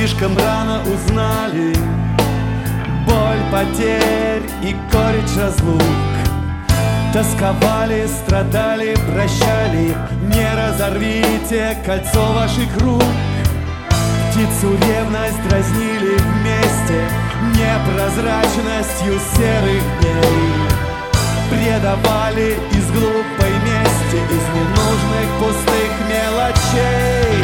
слишком рано узнали боль потерь и горечь разлук. Тосковали, страдали, прощали, не разорвите кольцо ваших рук. Птицу ревность дразнили вместе непрозрачностью серых дней. Предавали из глупой мести, из ненужных пустых мелочей.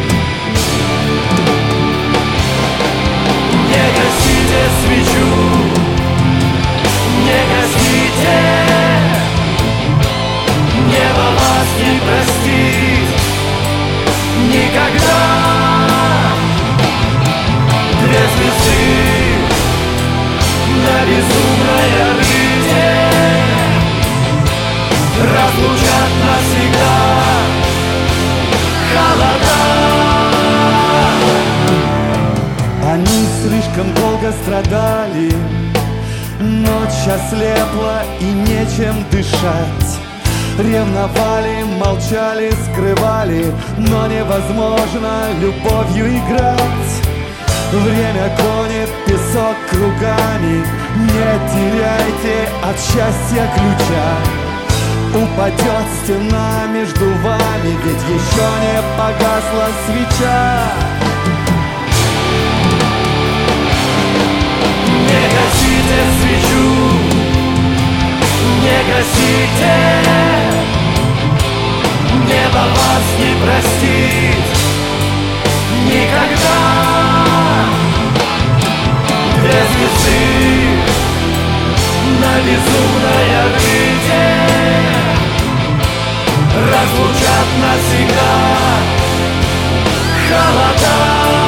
Не гасите свечу, не гасите, небо вас не простит никогда. Две звезды на безумной орбите разлучат навсегда холода. Они слишком долго страдали, ночь ослепла и нечем дышать. Ревновали, молчали, скрывали, но невозможно любовью играть. Время гонит песок кругами, не теряйте от счастья ключа. Упадет стена между вами, ведь еще не погасла свеча. Не гасите свечу, не гасите, небо вас не простит никогда. Две звезды на безумной орбите разлучат навсегда холода.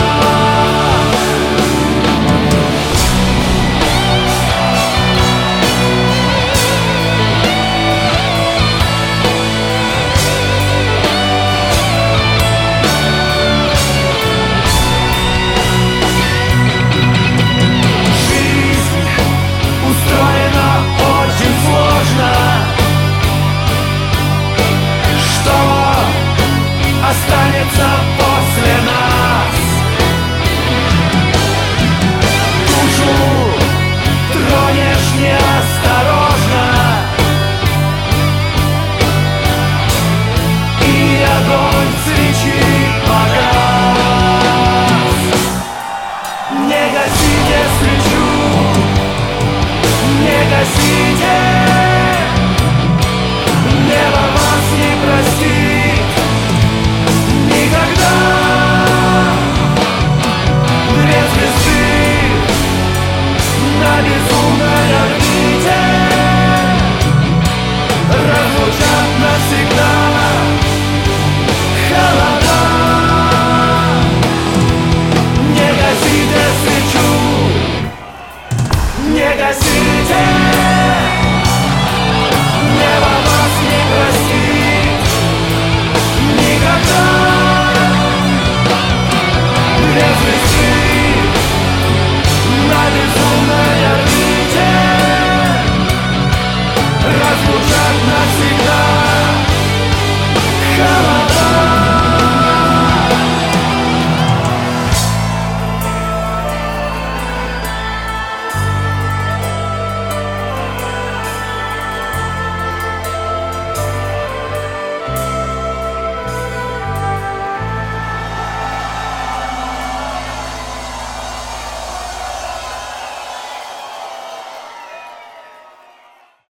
Останется после нас. Душу тронешь неосторожно, и огонь свечи погас. Не гасите свечу, не гасите.